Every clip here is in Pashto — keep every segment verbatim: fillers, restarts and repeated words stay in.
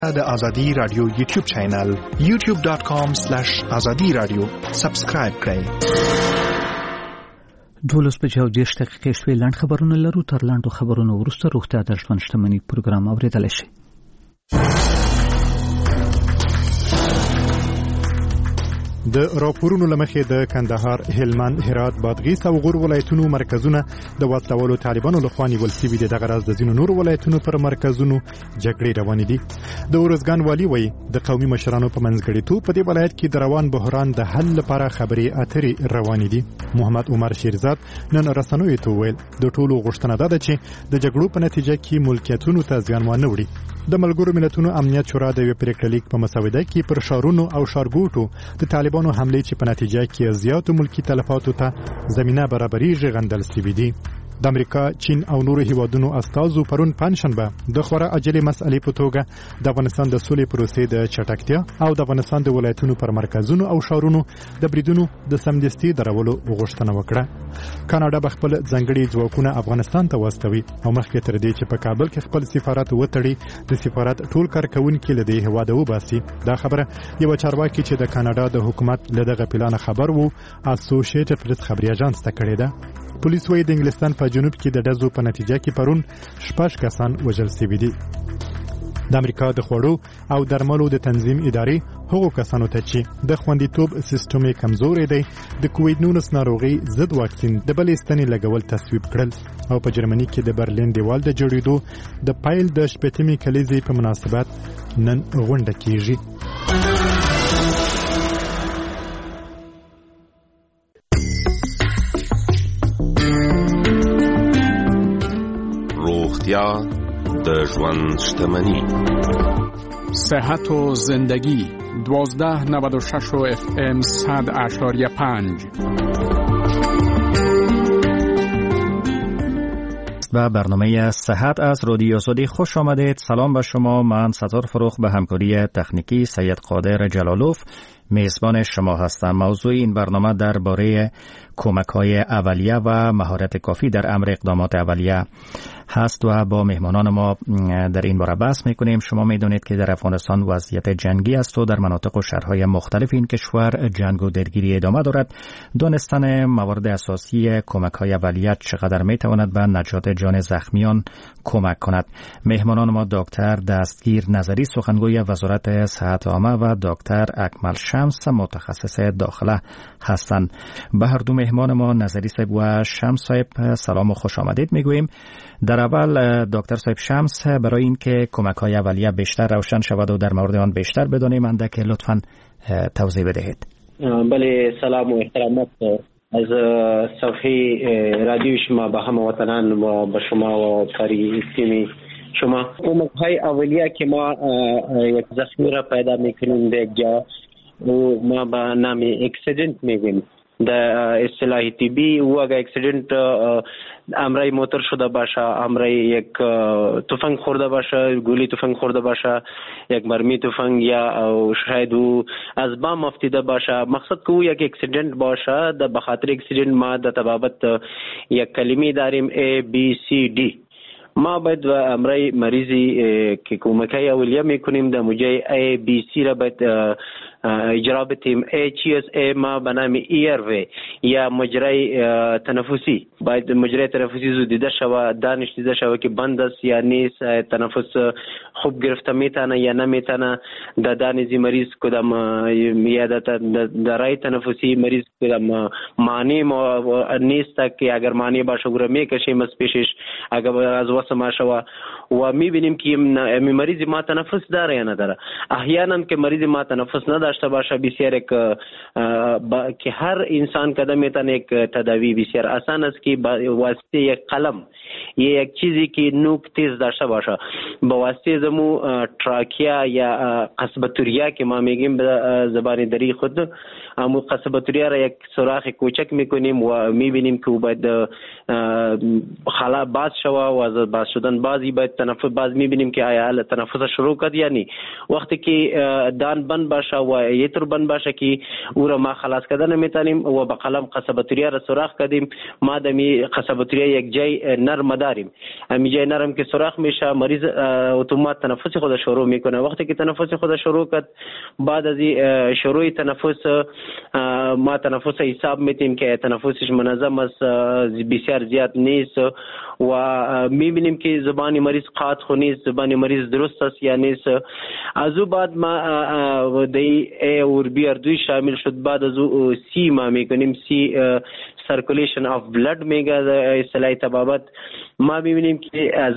د ازادي رادیو یوټیوب چینل یوټیوب ډاٹ کام سلیش ازادي رادیو سبسکرایب کړئ. دولس بجو دیش دقیقې شوي لاند خبرونه لرو. تر لاندو خبرونو وروسته روغتیا د ژوند شتمنۍ پروګرام اوریدلی شئ. د راپورونو لمخې د کندهار، هلمند، هرات، بادغیس او غور ولایتونو مرکزونه د وسلوالو طالبانو لخوا نیول شوي دي. دغه راز د ځینو نورو ولایتونو پر مرکزونو جګړې روانې دي. د ارزګان والي وایي د قومي مشرانو په منځګړیتوب په دې ولایت کې د روان بحران د حل لپاره خبرې اترې روانې دي. محمد عمر شیرزاد نن رسنیو ته وویل د ټولو غوښتنه ده چې د جګړو په نتیجه کې ملکیتونو ته زیان ونه وړي. د ملګرو ملتونو امنیت شورا د یو پریکړه لیک په مسوده کې پر شارونو او شارګوټو د طالبانو حملې چې په نتیجه کې زیاتو ملکی تلفاتو ته زمينه برابرېږي غندل شوې دي. د امریکا، چین او نورو هیوادونو استازو پرون پنځشنبه د خورا عاجلې مسئلې په توګه د افغانستان د سولې پروسې د چټکتیا او د افغانستان د ولایتونو پر مرکزونو او شارونو د بریدونو د سمدستي درولو غوښتنه وکړه. کاناډا به خپل ځانګړي ځواکونه افغانستان ته واستوي او مخکې تر دې چې په کابل کې خپل سفارت وتړي د سفارت ټول کارکونکي له دې هواده وباسي. دا خبره یو چارواکي چې د کاناډا د حکومت له دغه پلان خبر وو اسوسییټډ پریس خبري اژانس ته کړی ده. پولیس وايي د انګلستان په جنوب کې د ډزو په نتیجه کې پرون شپږ کسان وژل شوي دي. د امریکا د خوړو او درملو د تنظیم ادارې هغو کسانو ته چې د خوندیتوب سیستم کمزوري دی د کووید نولس ناروغي ضد واکسین د بلې ستنې لګول تصویب کړل. او په جرمني کې د برلین دیوال د جوړېدو د پایل د شپږمې کلیزې په مناسبت نن غونډه کیږي. روغتیا د ژوند شتمنی. صحت و زندگی دوازده نود و شش و اف ام صد اشاریه پنج. به برنامه صحت از رادیو آزادی خوش آمدید. سلام به شما. من ستار فروخ به همکاری تکنیکی سید قادر جلالوف میزبان شما هستم. موضوع این برنامه درباره کمک‌های اولیه و مهارت کافی در امر اقدامات اولیه هست و با مهمانان ما در این باره بحث میکنیم. شما میدونید که در افغانستان وضعیت جنگی است و در مناطق و شهرهای مختلف این کشور جنگ و درگیری ادامه دارد. دانستن موارد اساسی کمک‌های اولیه چقدر میتواند به نجات جان زخمیان کمک کند. مهمانان ما دکتر دستگیر نظری سخنگوی وزارت صحت عامه و دکتر اکمل شمس متخصص داخله هستند. به هر دو مهمان ما نظری صاحب و شمس صاحب سلام و خوش آمدید میگوییم. در اول دکتر صاحب شمس برای اینکه کمک‌های اولیه بیشتر روشن شود و در مورد آن بیشتر بدانیم اندک لطفاً توضیح بدهید. بله، سلام و احترامات از صفحه رادیو شما به همه وطنان و به شما و کاری تیمی شما. کمک‌های اولیه که ما یک زخمی را پیدا میکنیم در جا و ما به نام اکسیدنت میگیم. در اصطلاح طبی او اگر اکسیدنت امرای موتور شده باشه، امرای یک تفنگ خورده باشه، گولی تفنگ خورده باشه، یک مرمی تفنگ یا شاید او از بام افتیده باشه، مقصد که او یک اکسیدنت باشه. در بخاطر اکسیدنت ما در تبابت یک کلمه داریم A B C D. ما باید و امرای مریضی که کمک‌های اولیه میکنیم در مجای A B C را باید اجرا بتیم. H S A ما به نام ایروی یا مجرای تنفسی، باید مجرای تنفسی زود دیده شود، دانش دیده شود که بند است یا نیست، تنفس خوب گرفته میتونه یا نمیتونه، در دانشی مریض کدام یا در رای تنفسی مریض کدام معنی نیست که اگر معنی باشه گره میکشیم از پیشش اگر از واسه ما شود و میبینیم که مریض ما تنفس داره یا نداره. احیانا که مریض ما تنفس نداشته باشه بسیار یک که هر انسان قدم میتونه یک تداوی بسیار آسان است که واسطه یک قلم یا یک چیزی که نوک تیز داشته باشه با واسطه زمو تراکیا یا قصبتوریا که ما میگیم به زبان دری خود، امو قصبتوریا را یک سوراخ کوچک میکنیم و میبینیم که باید خلا باز شوه و از باز شدن بازی باید تنفس باز میبینیم که آیا تنفس شروع کرد یا نی. وقتی که دان بند باشه و یتر بن باشه کی او را ما خلاص کردن میتونیم و به قلم قصبتوریا را سوراخ کردیم. ما دمی قصبتوریا یک جای نرم داریم، همین جای نرم که سوراخ میشه مریض اتومات تنفس خود شروع میکنه. وقتی که تنفس خود شروع کرد بعد از شروع تنفس ما تنفس حساب میتیم که تنفسش منظم است، بسیار زیاد نیست و میبینیم که زبان مریض قاط خو نیست، زبان مریض درست است یا نیست. از او بعد ما دی ای اور بی ار دوی شامل شد. بعد از او سی ما میکنیم، سی سرکولیشن آف بلد میگه اصطلاح طبابت. ما میبینیم که از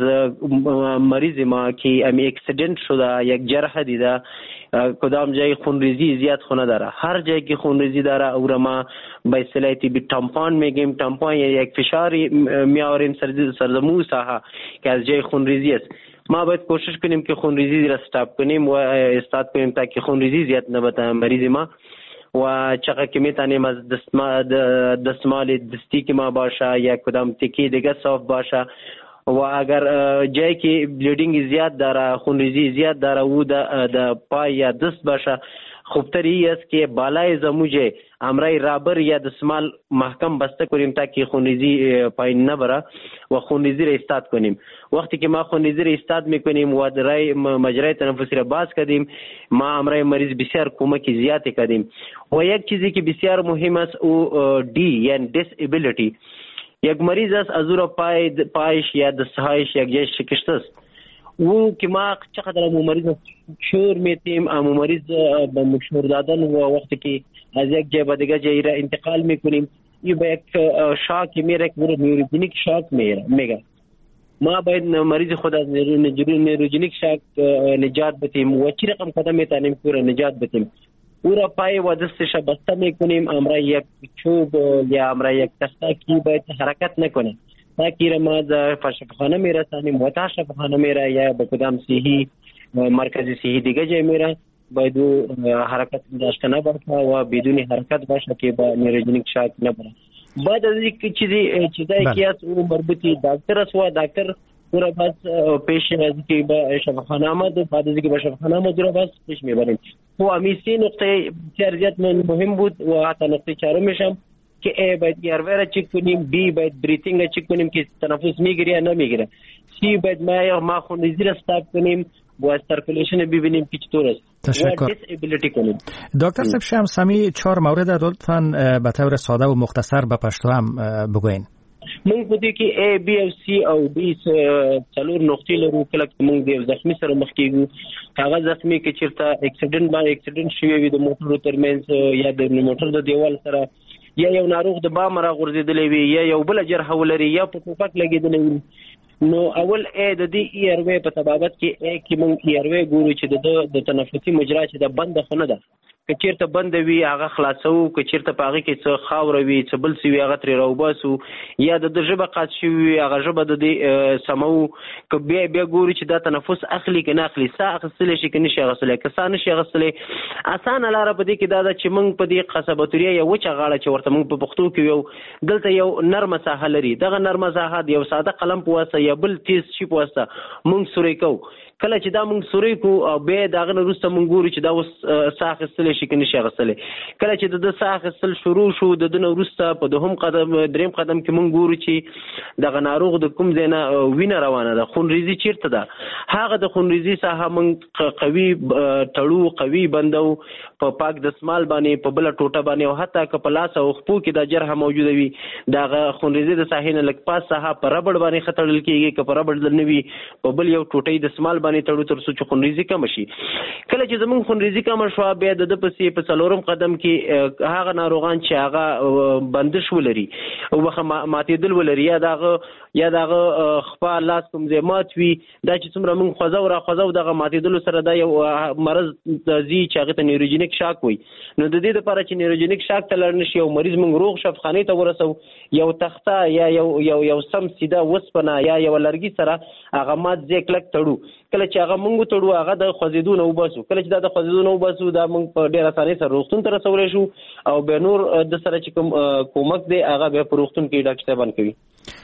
مریض ما که امی اکسیدنت شده، یک جرح دیده، کدام جای خونریزی زیاد خونه داره، هر جایی که خونریزی داره او را ما به اصطلاح طبی تامپان میگیم. تامپان یک فشاری میآوریم سرزمو ساحه که از جای خونریزی است. ما باید کوشش کنیم که خونریزی را استاپ کنیم و استاد کنیم تا که خونریزی زیاد نباشه مریض ما. و چقدر که میتونیم از دستمال دستمال دستی که ما باشه یا کدام تکی دیگه صاف باشه و اگر جایی که بلیڈنگ زیاد داره، خونریزی زیاد داره، او د پای یا دست باشه، خوبتری است که بالای زموجه امرای رابر یا دستمال محکم بسته کنیم تا که خونریزی پایین نبره و خونریزی را استاد کنیم. وقتی که ما خونریزی را استاد میکنیم و درای مجرای تنفسی را باز کردیم، ما امرای مریض بسیار کمکی زیادی کردیم. و یک چیزی که بسیار مهم است او دی یعنی دیسابیلیتی. یک مریض است از او را پای پایش یا دستهایش یک جای شکسته است، او که ما چقدر امو مریض شور میتیم، امو مریض به مشور دادن و وقتی که از یک جای به دیگه جای را انتقال میکنیم این به یک شاک میره که نیوروژنیک شاک میگه. ما باید مریض خود از نیوروژنیک شاک نجات بدیم و چی رقم قدم میتونیم که نجات بدیم. او را پای و دستش بسته میکنیم، امرا یک چوب یا امرا یک تختکی باید حرکت نکنه تا که ما در شفاخانه میرسانیم و تا شفاخانه میره یا به کدام صحی مرکزی صحی دیگه جای میره باید حرکت داشته نباشه و بدون حرکت باشه که با نیوروژنیک شاک نبره. بعد از یک چیزی چیزایی که از او مربوطی دکتر است و دکتر او را بس پیش از که به شفاخانه آمد و بعد از که به شفاخانه آمد او را بس پیش میبریم. و امیسی نقطه بسیار زیاد مهم بود و حتی نقطه چهارم میشم که ای باید ایروی را چک کنیم، بی باید بریتینگ را چک کنیم که تنفس میگیره یا نمیگیره، سی باید ما ما خونریزی را استاپ کنیم و سرکولیشن ببینیم که چطور است. تشکر. دکتر صاحب شمس همی چهار مورد لطفاً به طور ساده و مختصر به پشتو هم بگوین. مونږ په دې کې A, B او C او D څلور نقطې لرو. کله چې مونږ د زخمی سره مخ کېږو، هغه زخمی کې چیرته اکسیډنټ باندې اکسیډنټ شوی وي د موټر ترمنځ یا د موټر د دیوال سره یا یو ناروغ د بام را غورځېدلی وي یا یو بل جرح ولري یا په ټوپک لګېدلی وي، نو اول A د دې ایروي په طبابت کې A کې مونږ ایروي ګورو چې د د تنفسي مجرا چې د بند خو نه ده، که چیرته بند وي هغه خلاصو، که چیرته په هغې کې څه خاوره وي څه بل څه وي هغه ترې راوباسو، یا د د ژبه قات شوي وي هغه ژبه د دې سمو، که بیا بیا ګورو چې دا تنفس اخلي که نه اخلي، ساه اخیستلی شي که نشي اخیستلی، که ساه نشي اخیستلی. اسانه لاره په دې کې دا ده چې موږ په دې قصبتوریا یا وچه غاړه چې ورته موږ په پښتو کې یو دلته یو نرمه ساحه لري، دغه نرمه ساحه د یو ساده قلم په واسطه یا بل تیز شي په واسطه موږ سوري کوو. کله چې دا موږ سوري کو او بیا دغه نه وروسته موږ ګورو چې دا اوس ساه اخیستلی شي که نشي اخیستلی. کله چې د ده ساه اخیستل شروع شو د ده نه وروسته په دوهم قدم دریم قدم کې موږ ګورو چې دغه ناروغ د کوم ځای نه وینه روانه ده، خونریزي چیرته ده، هغه د خونریزي ساحه موږ قوي تړو، قوي بندو په پاک دستمال باندې، په بله ټوټه باندې، او حتی که په لاس او خپو کې دا جرح موجوده وي دغه خونریزي د ساحې نه لږ پاس ساحه په ربړ باندې ښه تړل کېږي، که په ربړ نه وي په بل یو ټوټۍ دستمال باندې تړو تر څو چې خونریزي کمه شي. کله چې زموږ خونریزي کمه شوه بیا د ده پسې په څلورم قدم کې هغه ناروغان چې هغه بندش ولري او ماتېدل ولري یا دغه یا دغه خپه لاس کوم ځای مات وي، دا چې څومره موږ خوځو را خوځو دغه ماتېدلو سره دا یو مرض ځي چې هغې ته نیوروجنیک شاک وي. نو د دې دپاره چې نیوروجنیک شاک ته لاړ نه شي او مریض موږ روغ شفاخانې ته ورسو، یو تخته یا یو یو یو سم سیده وسپنه یا یو لرګي سره هغه مات ځای کلک تړو. کله چې هغه موږ تړو هغه د خوځېدو نه وباسو، کله چې دا د خوځېدو نه وباسو دا موږ په ډېر اسانۍ سره روغتون ته رسولی شو او بیا نور د سره چې کوم کومک دی هغه بیا په روغتون کې ډاکټر صاحبان کوي.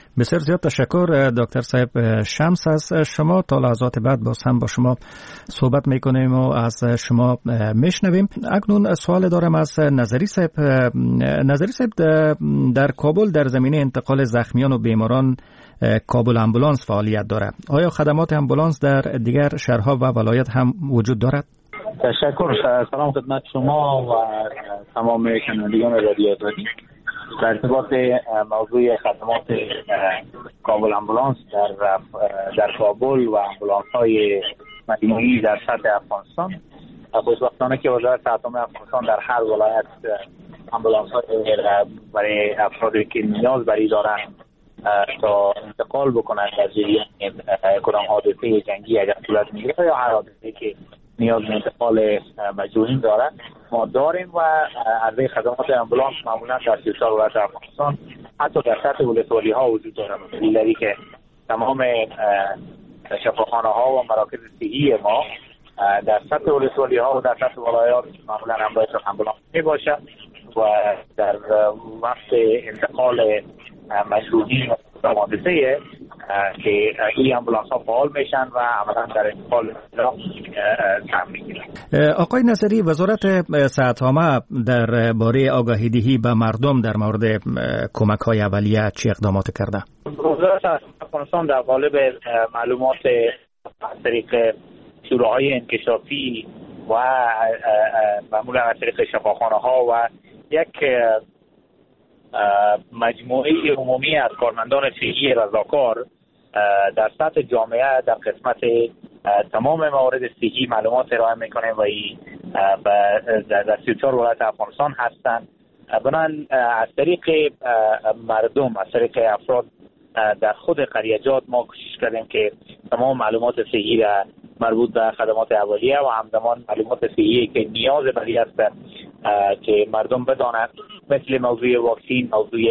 بسیار زیاد تشکر دکتر صاحب شمس. از شما تا لحظات بعد باز هم با شما صحبت میکنیم و از شما میشنویم. اکنون سوال دارم از نظری صاحب. نظری صاحب، در کابل در زمینه انتقال زخمیان و بیماران کابل امبولانس فعالیت دارد. آیا خدمات امبولانس در دیگر شهرها و ولایت هم وجود دارد؟ تشکر. سلام خدمت شما و تمام شنوندگان رادیو آزادی. در ارتباط موضوع خدمات کابل امبولانس در در کابل و امبولانس های مجموعی در سطح افغانستان، خوشبختانه که وزارت اتمی افغانستان در هر ولایت امبولانس های برای افرادی که نیاز بری دارند تا انتقال بکنند در جریان کدام حادثه جنگی اگر صورت میگیره یا هر حادثه که نیاز به انتقال مجروحین دارد ما داریم و عرضه خدمات امبولانس معمولا در سی و چهار ولایت افغانستان حتی در سطح ولسوالی ها وجود دارد. دلیلی که تمام شفاخانه ها و مراکز صحی ما در سطح ولسوالی ها و در سطح ولایات معمولا همراه امبولانس می باشد و در وقت انتقال مجروحین و حادثه که این امبولانس ها فعال میشن و عملا در انتقال سهم میگیرن. آقای نظری، وزارت صحت‌عامه در باره آگاهی دهی به مردم در مورد کمک های اولیه چه اقدامات کرده؟ وزارت افغانستان در قالب معلومات از طریق شورای انکشافی و معمولا از طریق شفاخانه ها و یک مجموعه عمومی از کارمندان صحی رضاکار در سطح جامعه در قسمت تمام موارد صحی معلومات ارائه میکنیم و در سی و چهار ولایت افغانستان هستند. بنابراین از طریق مردم، از طریق افراد در خود قریجات ما کوشش کردیم که تمام معلومات صحی را مربوط به خدمات اولیه و همزمان معلومات صحی که نیاز بری است که مردم بدانند، مثل موضوع واکسین، موضوع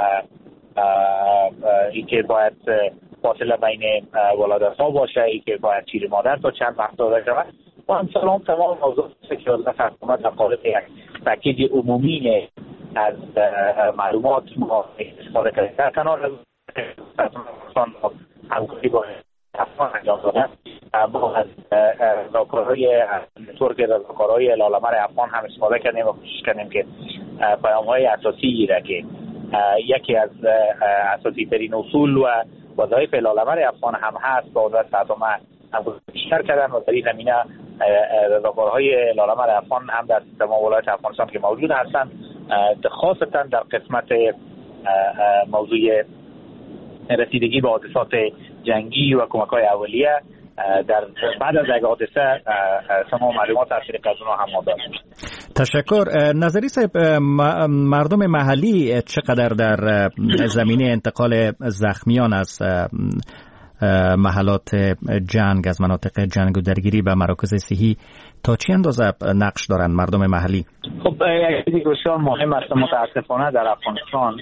ای که باید فاصله بین ولادت ها باشه، ای که باید شیر مادر تا چند وقت داده شود و همچنان تمام موضوعات که وزارت حکومت در قالب یک پکیج عمومی از معلومات ما استفاده کردیم. در کنار همکاری با افغان انجام دادن با از رضاکارهای نتورک رضاکارهای لاله‌مر افغان هم استفاده کردیم و کوشش کردیم که پیام‌های اساسی را که یکی از اساسی ترین اصول و وظایف لاله‌مر افغان هم هست با وزارت اتمی هم بیشتر کردن و در این زمینه رضاکارهای لاله‌مر افغان هم در تمام ولایت افغانستان که موجود هستند، خاصتا در قسمت موضوع رسیدگی به حادثات جنگی و کمک‌های اولیه در بعد از یک حادثه تمام معلومات از طریق از اونها هم ما داریم. تشکر. نظری صاحب، مردم محلی چقدر در زمینه انتقال زخمیان از محلات جنگ، از مناطق جنگ و درگیری به مراکز صحی تا چه اندازه نقش دارند مردم محلی؟ خب یک چیزی بسیار مهم است، متاسفانه در افغانستان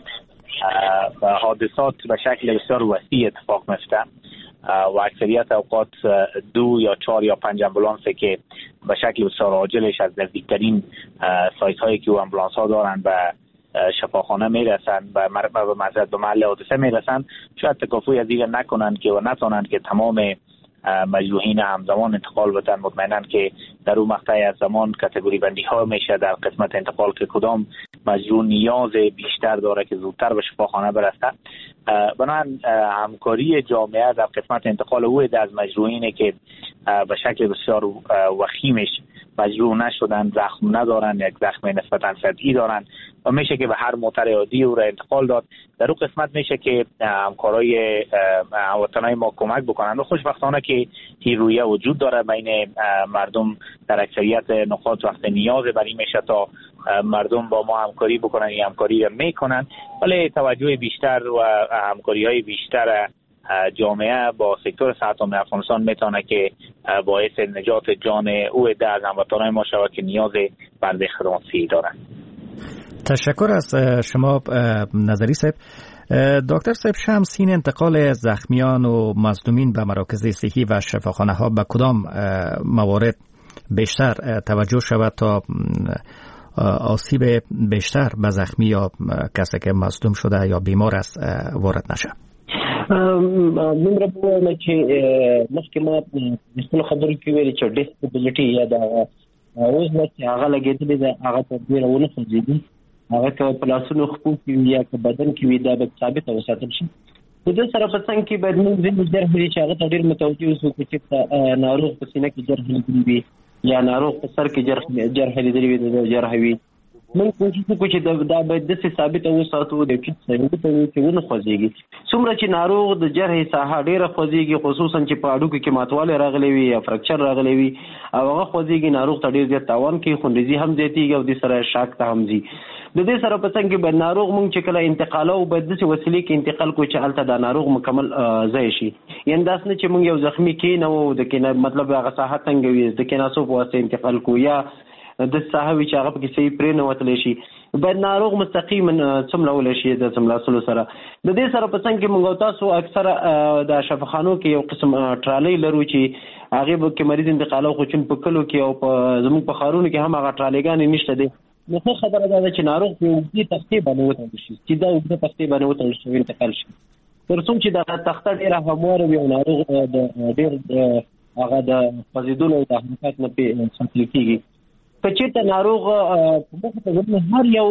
حادثات به شکل بسیار وسیع اتفاق میفته و اکثریت اوقات دو یا چهار یا پنج امبولانسی که به شکل بسیار عاجلش از نزدیکترین سایت هایی که امبولانس ها دارند به شفاخانه میرسند و به معذرت به محل حادثه میرسند، شاید تکافوی از دیگر نکنند که و نتوانند که تمام مجروحین همزمان انتقال بدن. مطمئناً که در اون مقطع از زمان کاتگوری بندی ها میشه در قسمت انتقال که کدام مجروح نیاز بیشتر داره که زودتر به شفاخانه برسه. بنابراین همکاری جامعه در قسمت انتقال او از مجروحینه که به شکل بسیار وخیمش مجروح نشدن، زخم ندارن، یک زخم نسبتاً سطحی دارن و میشه که به هر موتر عادی او را انتقال داد. در اون قسمت میشه که همکارای هموطنای ما کمک بکنن و خوشبختانه که این رویه وجود داره بین مردم در اکثریت نقاط وقت نیاز بری میشه تا مردم با ما همکاری بکنن، این همکاری را میکنن، ولی توجه بیشتر و همکاری های بیشتر جامعه با سکتور صحت افغانستان میتونه که باعث نجات جان او عده از هموطنان ما شود که نیاز به خدمات صحی دارند. تشکر از شما نظری صاحب. دکتر صاحب شمس، این انتقال زخمیان و مظلومین به مراکز صحی و شفاخانه ها به کدام موارد بیشتر توجه شود تا آسیب بیشتر به زخمی یا کسی که مصدوم شده یا بیمار است وارد نشه؟ موږ راپورونه چې مخکې ما د خپل خبرو کې ویل چې ډیسابیلیټي یا د اوس چې هغه لګېدلې ده هغه په ډېره ونه خوځېږي، هغه که په لاسونو خپو کې وي یا که بدن کې وي دا به ثابته وساتل شي. د دې سره په څنګ کې باید موږ ځینې جرحې چې هغه ته ډېر متوجه اوسو چې ناروغ په سینه کې جرح لیدلي وي یا ناروغ په سر کې جرح جرح لیدلي وي د جرح وي، موږ کوشش وکړو چې دا باید داسې ثابته وساتو د چې چې ونه خوځېږي. څومره چې ناروغ د جرح ساحه ډېره خوځېږي، خصوصا چې په هډوکو کې ماتوالی راغلی وي یا فراکچر راغلی وي او هغه خوځېږي، ناروغ ته ډېر زیات تاوان کوي، خونریزي هم زیاتېږي او دې سره شاک ته هم ځي. د دې سره په څنګ کې باید ناروغ موږ چې کله انتقالو باید داسې وسیلې کې انتقال کړو چې هلته دا ناروغ مکمل ځای شي. یعنې داسې نه چې موږ یو زخمي کېنوو د کېنا مطلب هغه ساحه څنګه وي د کېناسو په واسطه انتقال کړو یا د ساحه وي چې هغه پکې صحیح پرې نه وتلی شي، باید ناروغ مستقیما څملولی شي د څملاسلو سره. د دې سره په څنګ کې موږ تاسو اکثره د شفاخانو کې یو قسم ټرالۍ لرو چې هغې به کې مریض انتقالو خو چون په کلو کې او په زموږ په ښارونو کې هم هغه ټرالېګانې نشته دی. نو ښه خبره دا ده چې ناروغ په اوږدې تختې باندې وتړل شي، چې دا اوږده تختې باندې وتړل شي انتقال شي، تر څو چې دغه تخته ډېره همواره وي او ناروغ د ډېر هغه د خوځېدلو او د حرکت نه پرې ساتل کېږي. که چېرته ناروغ په مخه ته ورنه هر یو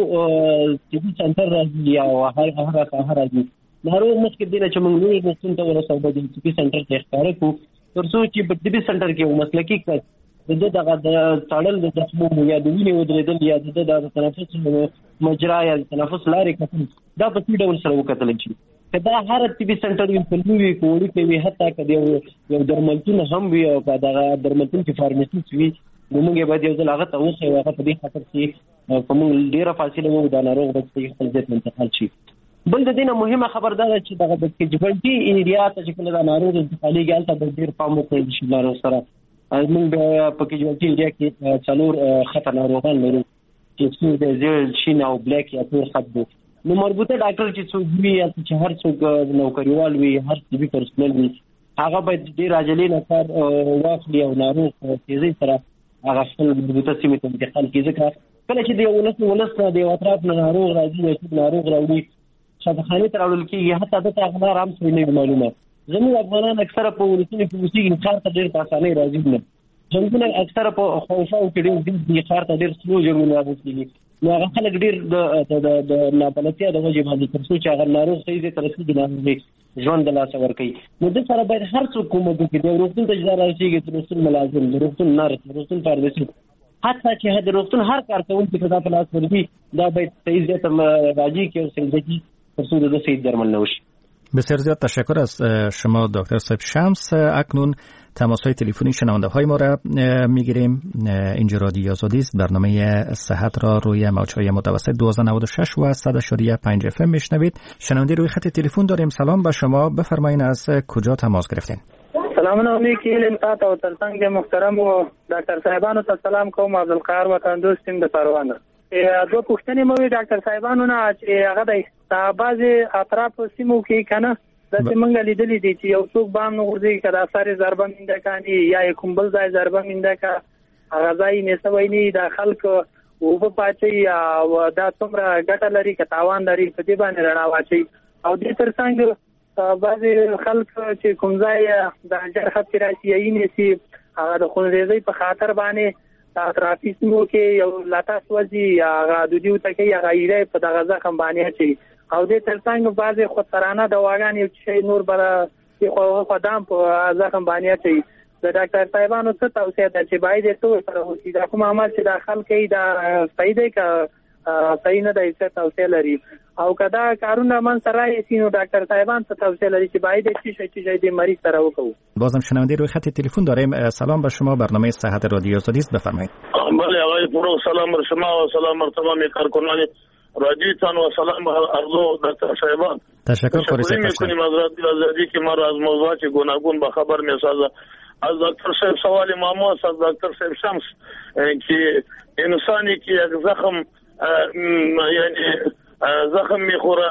طبي سنټر راځي یا هره ساحه راځي، ناروغ مخکې دې نه چې موږ لوی روغتون ته ورسوو باید طبي سنټر ته ښکاره کړو، تر څو چې په طبي سنټر کې یو مسلکي کس د ده دغه د تړل د زخمونو یا د وینې ودرېدل یا د ده د تنفس مجرا یا د تنفس لارې کتل دا په څه ډول سره وکتلی شي. که دا هر طبي سنټر وي، په لوی وي، که وړوکی وي، حتی که د یو درملتون هم وي او که دغه درملتون کې فارمسیست وي، نو موږ باید یو ځل هغه ته وښیو، هغه په دې خاطر چې په موږ ډېره فاصله موږ دا ناروغ به صحیح خپل ځای ته انتقال شي. بل د دې نه مهمه خبر دا ده چې دغه د کیجوالټي ایریا ته چې کله دا ناروغ انتقالېږي هلته به ډېر پام وکړل شي ناروغ سره. موږ بیا په کیجوالټي ایریا کې څلور خطه ناروغان لرو چې څو د زیړ، شین او بلیک یا تور خط دی. نو مربوطه ډاکټر چې څوک وي یا چې هر څوک نوکریوال وي، هر طبي پرسنل وي، هغه باید ډېر عجلې نه کار واخلي او ناروغ په تیزۍ سره هغه خپل مربوطه سیمې ته انتقال کړي. ځکه کله چې د یو ولس ولس نه د یو اطراف نه ناروغ راځي یا څوک ناروغ راوړي شفاخانې ته راوړل کېږي، حتی ده ته هغه لاره هم سړي نه وي معلومه. زموږ افغانان اکثره په ولسونو کې اوسېږي، ښار ته ډېر په اسانۍ راځي نه. جنګونه اکثره په خواوشاو کې ډېر ډېر دي، ښار ته ډېر سلو جنګونه راغوښتېږي. نو هغه خلک ډېر د نابلدتیا د وجې باندې تر څو چې هغه ناروغ صحیح ځای ته رسېږي ناروغ ژوند د لاسه ورکوي. نو دې سره باید هر څوک کومک وکړي، د روغتون ته چې رارسېږي د روغتون ملازم، د روغتون نرس، د روغتون فارمسیست، حتی چې د روغتون هر کارکوونکي ته دا په لاس ورځي، دا باید صحیح ځای ته راجع کړي او صحیح ځای کړي تر څو د ده صحیح درملنه وشي. بسیار زیاد تشکر از شما دکتر صاحب شمس. اکنون تماس های تلفنی شنونده های ما را میگیریم. اینجا رادیو آزادی است، برنامه صحت را روی موج‌های متوسط دویست و نود و شش و صد و پنج اف ام میشنوید. شنونده روی خط تلفن داریم. سلام به شما، بفرمایید از کجا تماس گرفتین؟ سلام علیکم تاسو او ترڅنګ محترم او ډاکټر صاحبانو ته سلام کوم. عبدالقاهر وطن دوست د پروانه. دو پوښتنې مو وی ډاکټر صاحبانو نه چې هغه د بعضې اطرافو سیمو کې کنه داسې موږ لیدلي دي چې یو څوک بام نه غورځي که دا سارې ضربه مینده کاندي یا یې کوم بل ځای ضربه مینده که هغه ځای یې نیسوی نه د خلکو اوبه پاچوي او دا څومره ګټه لري که تاوان لري په دې باندې رڼا واچوي. او دې تر څنګ بعضې خلک چې کوم ځای د جرحه پرې راشي یا یې نیسي هغه د خونریزۍ په خاطر باندې اطرافي سیمو کې یو لاټه سوځي یا هغه دودي وتکي هغه ایره په دغه زخم باندې اچوي. او دې تر څنګ بعضې خودسرانه دواګانې یو شی نور به خو دام په زخم باندې اچوي. د ډاکټر صاحبانو څه توصیه ده چې باید یې څه ورسره وشي؟ دا کوم عمل چې دا خلک کوي دا صحیح دی که صحیح نه دی؟ څه توصیه لري؟ او که دا کارونه من سره رایسي نو ډاکټر صاحبان څه توصیه لري چې باید یې چی شی چی شی د مریض سره وکړو؟ بازم شنونده روی خط تلفن داریم. سلام به شما، برنامه صحت رادیو آزادی است، بفرمایید. بله آقای پرو، سلام بر شما و سلام بر تمام کارکنان رادیوتان و سلام بر ارزو دکتر صاحبان. تشکر فرصت میکنیم از رادیو آزادی که ما را از موضوعات گوناگون به خبر میسازه. از دکتر صاحب سوال ماموس از دکتر صاحب شمس که انسانی که یک زخم یعنی زخم میخوره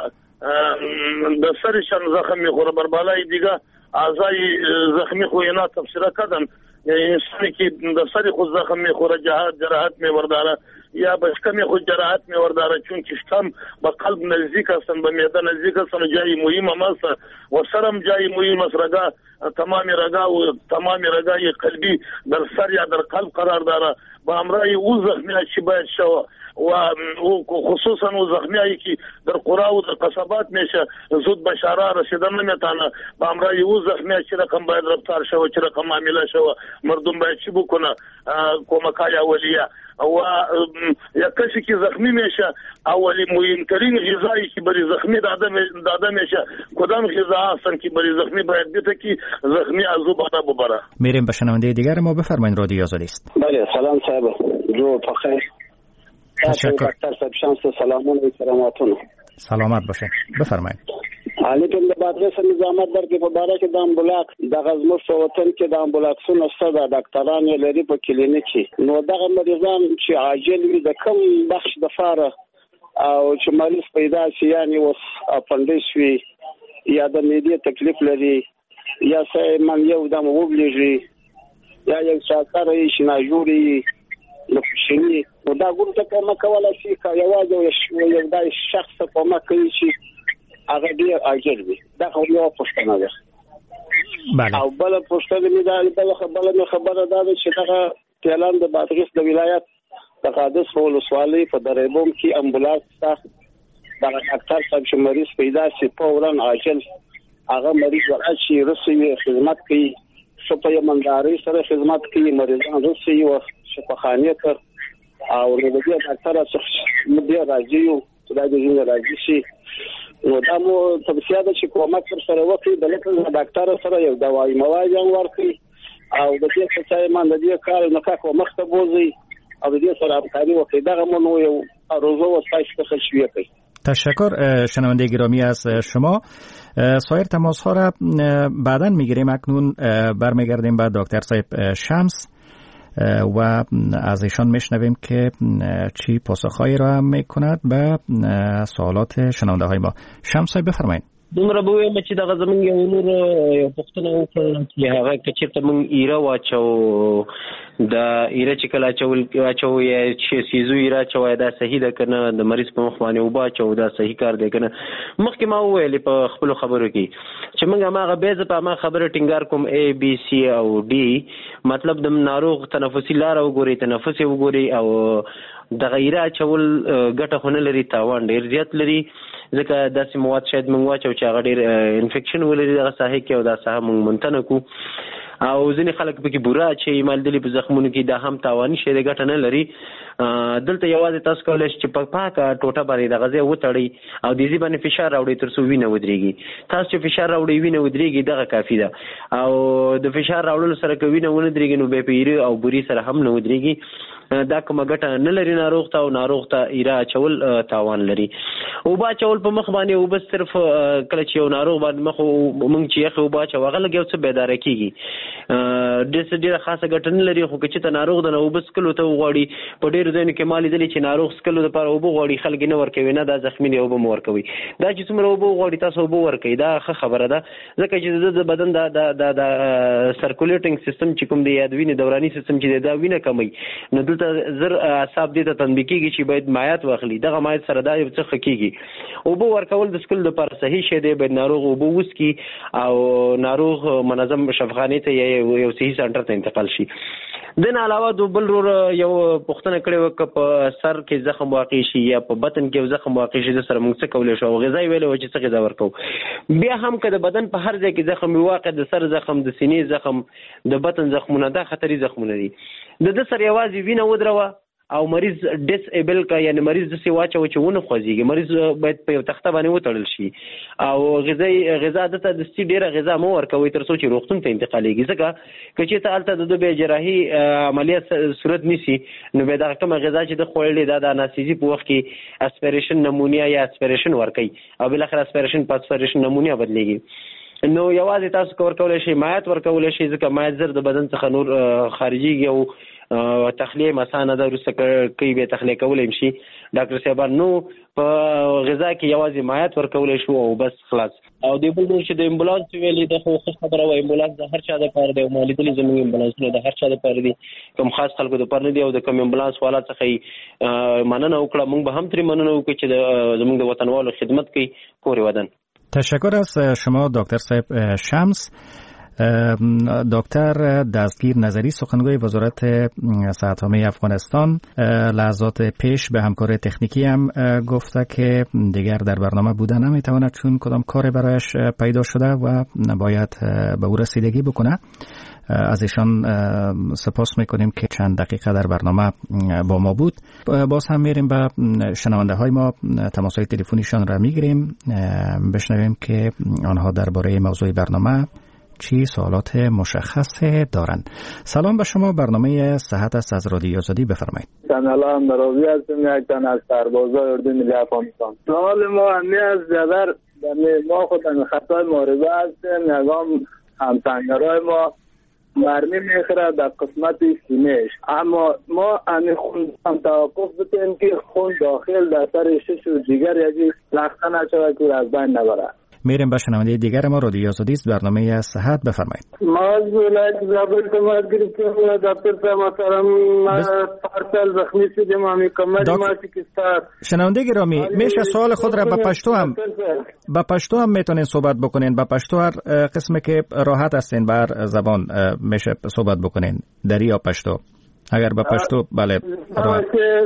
در سرشان زخم میخوره بر بالای دیگه اعضای زخمی خو اینا تفسیر کردن. انسانی که در سر خود زخم میخوره جراحت میبرداره یا به کمی خود جراحت می ورداره، چون که شتم به قلب نزدیک هستن، به معده نزدیک هستن، جای مهم است و سرم جای مهم است. رگا تمام رگا و تمام رگای قلبی در سر یا در قلب قرار داره. به همراه او زخمی چی باید شو و خصوصا او زخمی که در قرا و در قصبات میشه زود به شارع رسیدن نمیتونه. به همراه او زخمی چی رقم باید رفتار شو، چی رقم معامله شو، مردم باید چی بکنه کمکای اولیه. و یا کسی که زخمی میشه اولی مهمترین غذایی که برای زخمی داده داده میشه کدام غذا هستن که برای زخمی باید بیته که زخمی از او بالا ببره. میریم به شنونده دیگر ما. بفرمایید، رادیو آزادی است. بله سلام صاحب، جو بخیر. تشکر. دکتر صاحب شمس سلامون و سلاماتونه. سلامت باشه، بفرمایید. حالی که د بادغیس نظامت در کې په باره کې د امبولاک د غزمو فوتن کې د امبولاکسونو ستاسو ډاکټران لري په کلینیک کې، نو دغه مریضان چې عاجل وي د کم بخش د فاره او چې مریض پیدا شي، یعنی اوس اپنډیس وي یا د معدې تکلیف لري یا سې من یو دم وبلېږي یا یو شاکر یې شناجوري نو شنی نو دا ګور ته کومه کوله شي کا یوازې یو دای شخص په ما کوي چې هغه ډیر عاجل وي. دا خو یو پوښتنه ده. بله. او بل پوښتنه مې دا بل خبره مې خبره ده چې دا اعلان د بادغیس د ولایت د قادس ولسوالۍ په دریبوم کې امبولانس ته د ډاکټر صاحب چې مریض پیدا شي فورا عاجل هغه مریض ورشي رسوي خدمت کوي، شپه ایمانداري سره خدمت کوي، مریضان رسوي او شفاخانه ته او د دې ډاکټر څخه مدیر راځي او دا د جون راځي شي. نو دا مو توصیه ده چې کومک سره وکړي، د لکه ډاکټر سره یو دوايي مواد ورکړي او د دې څخه یې مان د دې کار نه کا کومک ته بوزي او د دې سره همکاري وکړي. دا مو یو روزو وسایش ته شویه کوي. تشکر شنونده گرامی از شما. سایر تماس ها را بعداً میگیریم. اکنون برمیگردیم به دکتر صاحب شمس و از ایشان میشنویم که چی پاسخهایی را میکند به سوالات شنونده های ما. شمس صاحب بفرمایید. دومره به وایم چې دغه زمونږ یو نور یو پوښتنه وکړه چې هغه که چېرته مونږ ایره واچو، د ایره چې کله اچول اچو یا چې سیزو ایره اچوی دا صحیح ده که نه، د مریض په مخ باندې اوبه اچو دا صحیح کار دی که نه. مخکې ما وویلې په خپلو خبرو کې چې مونږ هماغه بیا زه په هماغه خبره ټینګار کوم ای بي سی او ډي، مطلب د ناروغ تنفسي لاره وګورئ، تنفس یې وګورئ او دغه ایره اچول ګټه خو نه لري، تاوان ډېر زیات لري، ځکه داسې مواد شاید موږ واچو چې هغه ډېر انفیکشن ولري دغه ساحې کې او دا ساحه موږ منتنه کړو او ځینې خلک پکې بوره اچوي مالدلي په زخمونو کې، دا هم تاواني شی دی، ګټه نه لري. دلته یوازې تاسو کولی شئ چې په پاکه ټوټه باندې دغه ځای وتړئ او دیزي باندې فشار راوړئ تر څو وینه ودرېږي. تاسو چې فشار راوړئ وینه ودرېږي دغه کافي ده، او د فشار راوړلو سره که وینه ونه درېږي نو بیا په ایره او بوري سره هم نه ودرېږي. دا کومه ګټه نه لري ناروغ ته او ناروغ ته ایره اچول تاوان لري. اوبه اچول په مخ باندې اوبه صرف کله چې یو ناروغ باندې مخ مونږ چې یخې اوبه اچو هغه لږ یو څه بیداره کېږي، ډېره خاصه ګټه نه لري. خو که چېرته ناروغ د نه اوبه څکلو ته وغواړي، په ډېرو ځایونو کې ما لیدلي چې ناروغ څکلو دپاره اوبه غواړي خلک یې نه ورکوي، نه دا زخمي دی اوبه مو ورکوي. دا چې څومره اوبه وغواړي تاسو اوبه ورکوئ، دا ښه خبره ده، ځکه چې د بدن دا د سرکولیټنګ سیستم چې کوم دی یا د وینې دوراني سیستم چې دی دا وینه کموي. نو دلته زر اعصاب دې ته تنبیه کېږي چې باید مایعات واخلي، دغه مایعات سره دا یو څه ښه کېږي. اوبه ورکول د څکلو دپاره صحیح شی دی، باید ناروغ اوبه وڅکي او ناروغ منظم شفاخانې ته یا یو صحي سنټر ته انتقال شي. دین علاوه د بل ورو یو پوښتنه کړې وه که په سر کې زخم واقع شي یا په بطن کې زخم واقع شي، د سره موږ څه کولی شو او غذا یې ویلې وه چې څه غذا ورکوو. بیا هم که د بدن په هر ځای کې زخم وي، واقع د سر زخم، د سینې زخم، د بطن زخمونه، دا خطري زخمونه دي. د ده سره یوازې وینه ودروه او مریض ډیس ایبل کا، یعنی مریض داسې واچوه چې ونه خوځېږي. مریض باید په یو تخته باندې وتړل شي او غذا غذا دته دستي ډېره غذا مه ورکوئ تر څو چې روغتون ته انتقالېږي، ځکه که چېرته هلته د ده بیا جراحي عملیات صورت نیسي نو بیا دغه کومه غذا چې ده خوړلې دا د انستیزي په وخت کې اسپیریشن نمونیا یا اسپیریشن ورکوي او بالاخره اسپیریشن په اسپیریشن نمونیا بدلېږي. نو یوازې تاسو که ورکولی شئ مایعات ورکولی شئ، ځکه مایعات زر د بدن څخه نور خارجېږي او تخلیه مسانه ده، وروسته کوي بیا تخلیه کولی هم شي ډاکټر صاحبان. نو په غذا کې یوازې مایعات ورکولی شو او بس خلاص. او د بل چې د امبولانس ویلې د خو خبره و امبولانس د هر چا د پاره د مالیدلې زموږ امبولانسونه د هر چا د پاره دي کوم خاص خلکو د پاره نه دی او د کوم امبولانس والا څخه مننه وکړه موږ به هم تر مننه وکړو چې زموږ د وطنوالو خدمت کوي کور وطن. تشکر از شما دکتر صاحب شمس. دکتر دستگیر نظری سخنگوی وزارت صحت عامه افغانستان لحظات پیش به همکار تکنیکی هم گفته که دیگر در برنامه بودن نمیتواند چون کدام کار برایش پیدا شده و باید به او رسیدگی بکنه. از ایشان سپاس میکنیم که چند دقیقه در برنامه با ما بود. باز هم میریم به شنونده های ما تماس های تلفنیشان را میگیریم بشنویم که آنها درباره موضوع برنامه چی سوالات مشخص دارند. سلام به شما، برنامه صحت است از رادیو آزادی، بفرمایید. سلام، راوی هستم، یک تن از سربازای اردو ملی افغانستان. سوال ما همی از جدر ما خود خطای ماربه هستیم. نظام همسنگرهای ما مرمی میخوره در قسمت سینهش، اما ما همی خون هم توقف بتیم که خون داخل در سر شش و دیگر یکی لخته نشود که از بین نبره. میریم به شنونده دیگر ما رادیو آزادی است، برنامه صحت، بفرمایید. ما از ولایت زابل تماس گرفتیم دکتر صاحب محترم، ما پارسال زخمی شدیم، همی کمر ما شکسته. شنونده گرامی، میشه سوال خود را به پشتو هم به پشتو هم میتونین صحبت بکنین. به پشتو هر قسمی که راحت هستین بر زبان میشه صحبت بکنین، دری یا پشتو. اگر به پشتو بله راحت.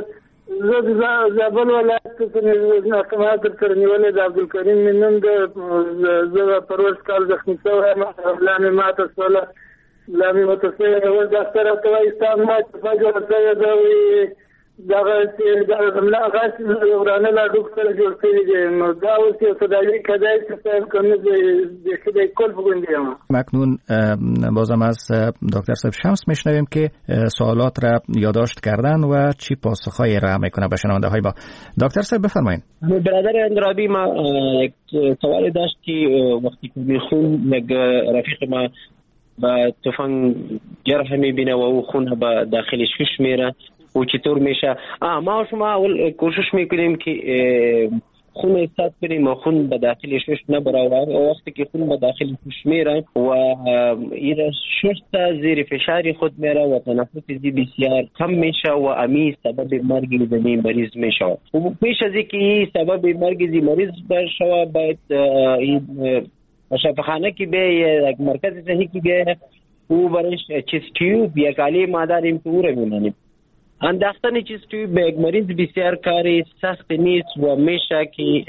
زابل ولایت کې ناکامه تر نیولې د عبدالکریم منن د زړه پروز کال زخمی شوی ما لامه ماته سره لامه ماته سره ول د سره توای استاد ما فجر سره دوی دغه چې د ملا غاښ ورانه لا ډوکټر جوړ کړی دی نو دا اوس یو صداوی کدای چې څه کوم د خدای کول بګوندیم. مکنون بازم از دکتر صاحب شمس میشنویم که سوالات را یادداشت کردن و چی پاسخهایی را میکنه به شنونده های با. دکتر صاحب بفرمایید. برادر اندرابی ما یک سوال داشت که وقتی که میخون یک رفیق ما با تفنگ جرح میبینه و او خون به داخل شش میره و چطور میشه. ما شما اول کوشش میکنیم که خون احساس کنیم و خون به داخل شش نبره و وقتی که خون به داخل شش میره و این شش تا زیر فشار خود میره و تنفس زی بسیار کم میشه و امی سبب مرگ زی مریض میشه و پیش از اینکه سبب مرگ زی مریض بشه باید این شفاخانه کی به یک مرکز صحی کی به او برش چیز تیوب یک علی مادر پوره میمونیم. انداختن چیز تیوب به یک مریض بسیار کاری سخت نیست و میشه که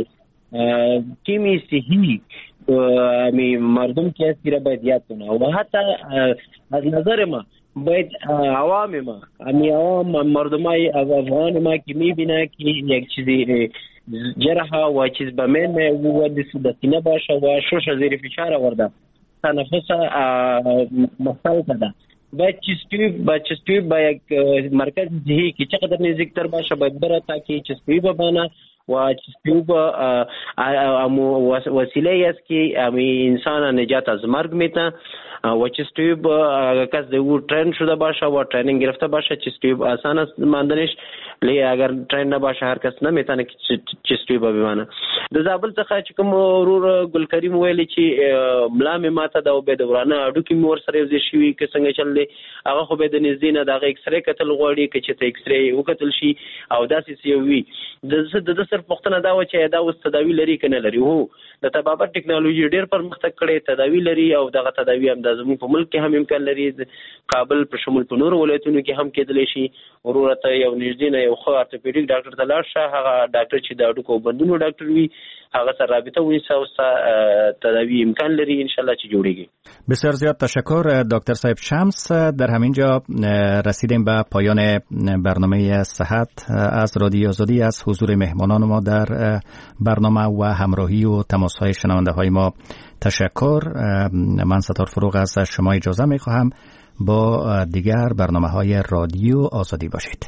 کیمی صحی می مردم که از را باید یاد کنه و حتی از نظر ما باید عوام ما امی عوام مردمای افغان ما که میبینه که یک چیزی جرح و چیز به من و دستینه باشه و شوش زیر فشار آورده تنفس مسئله ده باید چیزتوی با چیزتوی با یک مرکز صحی که چقدر نزدیکتر باشه باید بره تا که چیزتوی ببانه و چیزتوی با وسیله است که انسان نجات از مرگ میتن و چیزتوی با کس دیو ترین شده باشه و ترینینگ گرفته باشه چیزتوی آسان است ماندنش لی اگر ترین نباشه هر کس نمیتونه که چیزتوی ببینه. د زابل څخه چې کوم ورور ګل کریم ویلي چې ملا مې ماته دا وبې دورانه اډو کې مور سره یو شي کې څنګه چل دی هغه خو به د نږدې نه دا ایکس رې کتل غوړي کې چې ته ایکس رې وکتل شي او داسې سی وي د د صرف وختونه دا و چې دا اوس تداوی لري کنه لري هو د تبابت ټکنالوژي ډېر پرمختګ کړي تداوی لري او دغه تداوی هم د زموږ په ملک کې هم امکان لري کابل په شمول په نور ولایتونو کې هم کېدلی شي ورور ته یو نږدې نه یو خو ارتوپیډیک ډاکټر ته لاړ شه هغه ډاکټر چې د اډوکو بندونو ډاکټر وي هغه سره رابطه ونیسه او تداوی امکان لري ان شاء الله چې جوړیږي. بسیار زیاد تشکر دکتر صاحب شمس. در همینجا رسیدیم به پایان برنامه صحت از رادیو آزادی. از حضور مهمانان ما در برنامه و همراهی و تماس‌های شنونده‌های ما تشکر. من ستار فروغ از شما اجازه می‌خواهم. با دیگر برنامه‌های رادیو آزادی باشید.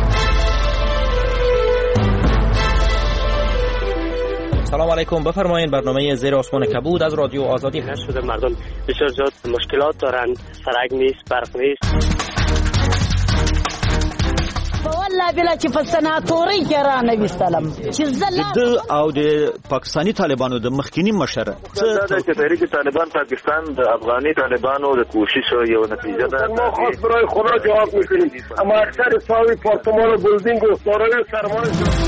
سلام علیکم، بفرمایید. برنامه زیر آسمان کبود از رادیو آزادی هست. شده مردم بسیار زیاد مشکلات دارن، سرک نیست، برق نیست. والا بلا بلا چې په سناتوري کې را نويستلم چې زله او د پاکستانی طالبانو د مخکینی مشر څه د تحریک طالبان پاکستان د افغاني طالبانو د کوشش یو نتیجه ده. ما خاص برای خدا جواب میکنیم. اما اکثر ساوی پارتمان و بلدینگ و سارای سرمان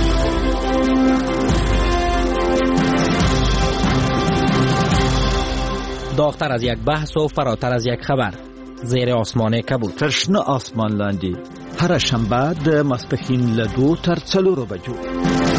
داغتر از یک بحث و فراتر از یک خبر. زیر آسمان کبود. ترشنه آسمان لاندی. هر شنبه د ماسپښین له دو تر څلورو بجو.